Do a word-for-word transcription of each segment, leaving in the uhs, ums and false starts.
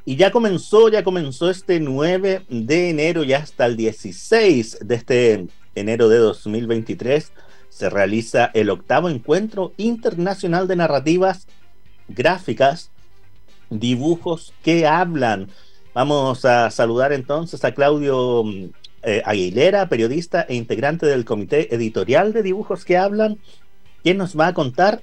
Y ya comenzó, ya comenzó este nueve de enero y hasta el dieciséis de este enero de dos mil veintitrés se realiza el octavo encuentro internacional de narrativas gráficas, dibujos que hablan. Vamos a saludar entonces a Claudio eh, Aguilera, periodista e integrante del comité editorial de Dibujos que Hablan, quien nos va a contar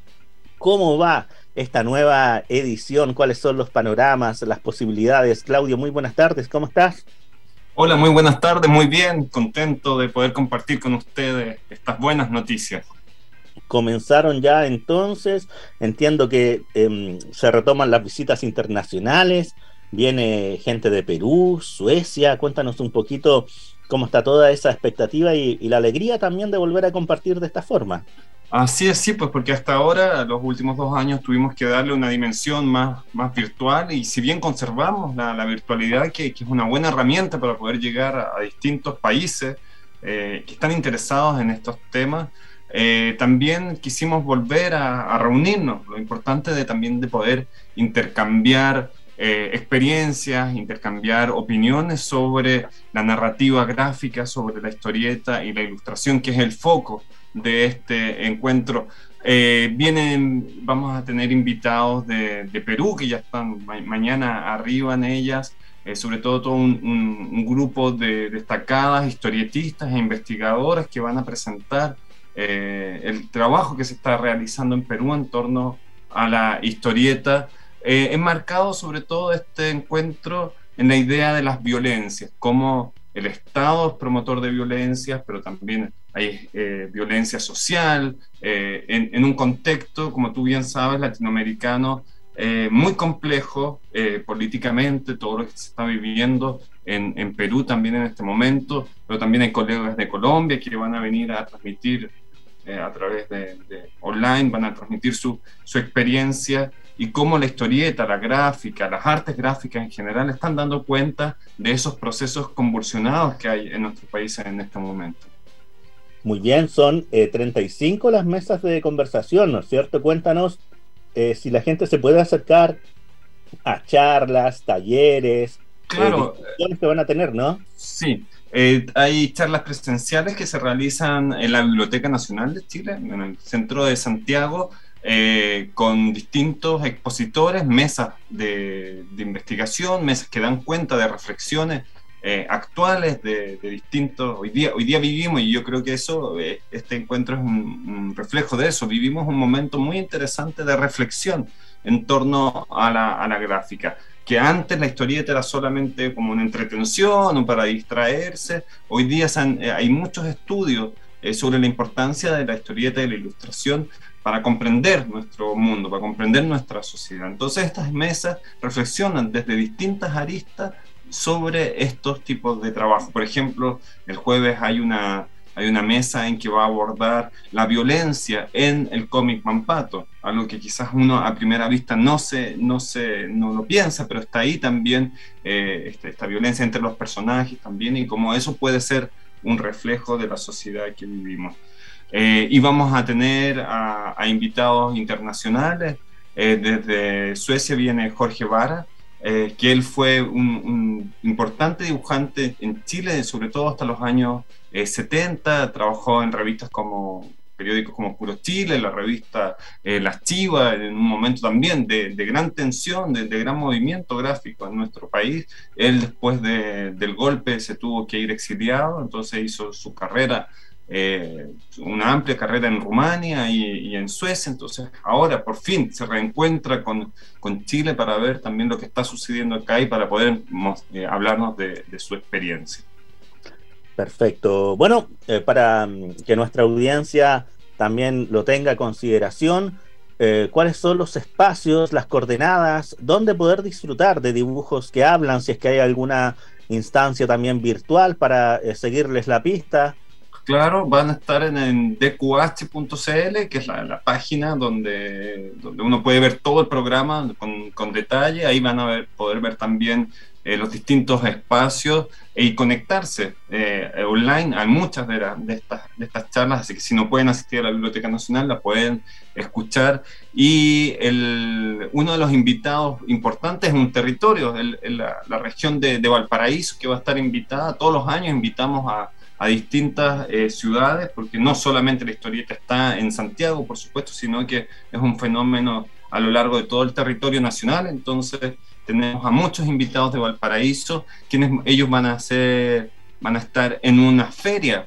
cómo va esta nueva edición, cuáles son los panoramas, las posibilidades. Claudio, muy buenas tardes, ¿cómo estás? Hola, muy buenas tardes, muy bien, contento de poder compartir con ustedes estas buenas noticias. Comenzaron ya entonces, entiendo que eh, se retoman las visitas internacionales, viene gente de Perú, Suecia, cuéntanos un poquito cómo está toda esa expectativa y, y la alegría también de volver a compartir de esta forma. Así es, sí, pues porque hasta ahora, los últimos dos años, tuvimos que darle una dimensión más, más virtual y si bien conservamos la, la virtualidad, que, que es una buena herramienta para poder llegar a, a distintos países eh, que están interesados en estos temas, eh, también quisimos volver a, a reunirnos. Lo importante de, también de poder intercambiar eh, experiencias, intercambiar opiniones sobre la narrativa gráfica, sobre la historieta y la ilustración, que es el foco de este encuentro. Eh, vienen, vamos a tener invitados de, de Perú, que ya están ma mañana arriba en ellas, eh, sobre todo todo un, un, un grupo de destacadas historietistas e investigadoras que van a presentar eh, el trabajo que se está realizando en Perú en torno a la historieta, eh, enmarcado sobre todo este encuentro en la idea de las violencias, cómo el Estado es promotor de violencias, pero también hay eh, violencia social, eh, en, en un contexto, como tú bien sabes, latinoamericano, eh, muy complejo eh, políticamente, todo lo que se está viviendo en, en Perú también en este momento, pero también hay colegas de Colombia que van a venir a transmitir eh, a través de, de online, van a transmitir su, su experiencia y cómo la historieta, la gráfica, las artes gráficas en general están dando cuenta de esos procesos convulsionados que hay en nuestro país en este momento. Muy bien, son eh, treinta y cinco las mesas de conversación, ¿no es cierto? Cuéntanos eh, si la gente se puede acercar a charlas, talleres, Claro, eh, discusiones que van a tener, ¿no? sí. Eh, hay charlas presenciales que se realizan en la Biblioteca Nacional de Chile, en el centro de Santiago, eh, con distintos expositores, mesas de, de investigación, mesas que dan cuenta de reflexiones Eh, actuales de, de distintos, hoy día, hoy día vivimos, y yo creo que eso, eh, este encuentro es un, un reflejo de eso, vivimos un momento muy interesante de reflexión en torno a la, a la gráfica, que antes la historieta era solamente como una entretención o para distraerse, hoy día han, eh, hay muchos estudios eh, sobre la importancia de la historieta y la ilustración para comprender nuestro mundo, para comprender nuestra sociedad. Entonces estas mesas reflexionan desde distintas aristas sobre estos tipos de trabajo. Por ejemplo, el jueves hay una, hay una mesa en que va a abordar la violencia en el cómic Mampato, algo que quizás uno a primera vista no, se, no, se, no lo piensa, pero está ahí también eh, esta, esta violencia entre los personajes también, y cómo eso puede ser un reflejo de la sociedad que vivimos. Eh, y vamos a tener a, a invitados internacionales. Eh, desde Suecia viene Jorge Vara, Eh, que él fue un, un importante dibujante en Chile, sobre todo hasta los años eh, setenta, trabajó en revistas como periódicos como Puro Chile, la revista eh, Las Chivas, en un momento también de, de gran tensión, de, de gran movimiento gráfico en nuestro país. Él después de, del golpe se tuvo que ir exiliado, entonces hizo su carrera, Eh, una amplia carrera en Rumania y, y en Suecia, entonces ahora por fin se reencuentra con, con Chile para ver también lo que está sucediendo acá y para poder eh, hablarnos de, de su experiencia. Perfecto. Bueno, eh, para que nuestra audiencia también lo tenga a consideración, eh, ¿cuáles son los espacios, las coordenadas, dónde poder disfrutar de Dibujos que Hablan, si es que hay alguna instancia también virtual para eh, seguirles la pista? Claro, van a estar en, en d q h punto c l, que es la, la página donde, donde uno puede ver todo el programa con, con detalle. Ahí van a ver, poder ver también eh, los distintos espacios y conectarse eh, online a muchas de, la, de, estas, de estas charlas. Así que si no pueden asistir a la Biblioteca Nacional, la pueden escuchar. Y el, uno de los invitados importantes es un territorio, el, el, la, la región de, de Valparaíso, que va a estar invitada. Todos los años invitamos a a distintas eh, ciudades, porque no solamente la historieta está en Santiago, por supuesto, sino que es un fenómeno a lo largo de todo el territorio nacional. Entonces tenemos a muchos invitados de Valparaíso, quienes ellos van a hacer, van a estar en una feria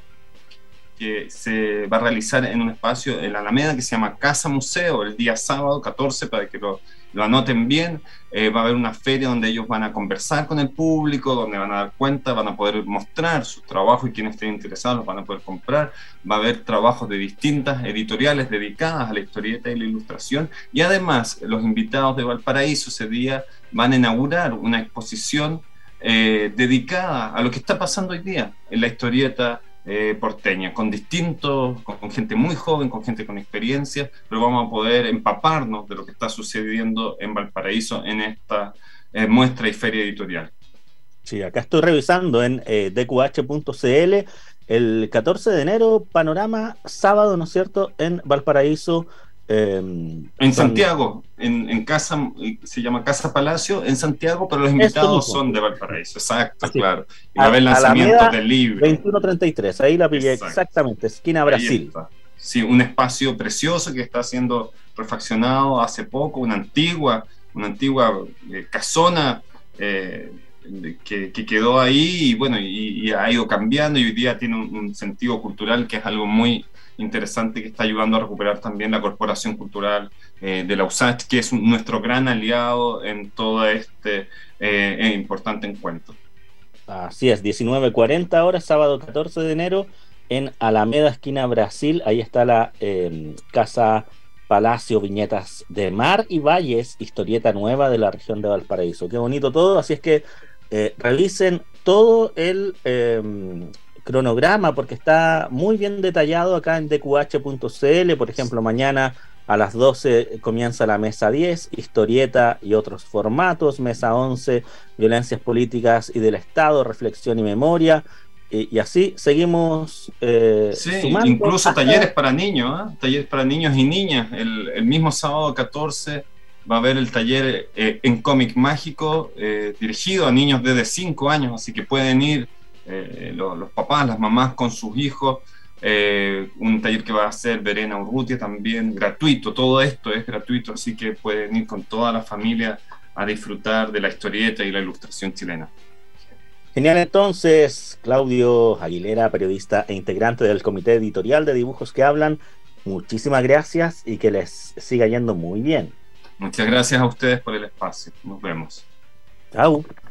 que se va a realizar en un espacio en la Alameda que se llama Casa Museo, el día sábado catorce, para que lo, lo anoten bien. Eh, va a haber una feria donde ellos van a conversar con el público, donde van a dar cuenta, van a poder mostrar sus trabajos y quienes estén interesados los van a poder comprar. Va a haber trabajos de distintas editoriales dedicadas a la historieta y la ilustración, y además los invitados de Valparaíso ese día van a inaugurar una exposición eh, dedicada a lo que está pasando hoy día en la historieta Eh, porteña, con distintos, con, con gente muy joven, con gente con experiencia, pero vamos a poder empaparnos de lo que está sucediendo en Valparaíso en esta eh, muestra y feria editorial. Sí, acá estoy revisando en eh, d q h punto c l el catorce de enero, panorama sábado, ¿no es cierto?, en Valparaíso. Eh, en son... Santiago, en, en casa, se llama Casa Palacio, en Santiago, pero los invitados son de Valparaíso, exacto, así, claro. Y va a haber lanzamientos del libro. veintiuno treinta y tres, ahí la pillé. Exacto. Exactamente, esquina Brasil. Sí, un espacio precioso que está siendo refaccionado hace poco, una antigua, una antigua eh, casona eh, que, que quedó ahí y bueno, y, y ha ido cambiando, y hoy día tiene un, un sentido cultural que es algo muy interesante, que está ayudando a recuperar también la Corporación Cultural eh, de la U S A C H, que es un, nuestro gran aliado en todo este eh, importante encuentro. Así es, diecinueve cuarenta horas, sábado catorce de enero, en Alameda, esquina Brasil. Ahí está la eh, Casa Palacio Viñetas de Mar y Valles, historieta nueva de la región de Valparaíso. Qué bonito todo, así es que eh, revisen todo el eh, cronograma, porque está muy bien detallado acá en d q h punto c l. Por ejemplo, mañana a las doce comienza la mesa diez, historieta y otros formatos. Mesa once, violencias políticas y del Estado, reflexión y memoria. Y, y así seguimos eh, sí, sumando. Incluso hasta... talleres para niños, ¿eh? Talleres para niños y niñas. El, el mismo sábado catorce va a haber el taller eh, en cómic mágico eh, dirigido a niños desde cinco años, así que pueden ir eh, los, los papás, las mamás con sus hijos. Eh, un taller que va a hacer Verena Urrutia también, gratuito. Todo esto es gratuito, así que pueden ir con toda la familia a disfrutar de la historieta y la ilustración chilena. Genial, entonces, Claudio Aguilera, periodista e integrante del Comité Editorial de Dibujos que Hablan, muchísimas gracias y que les siga yendo muy bien. Muchas gracias a ustedes por el espacio. Nos vemos. Chao.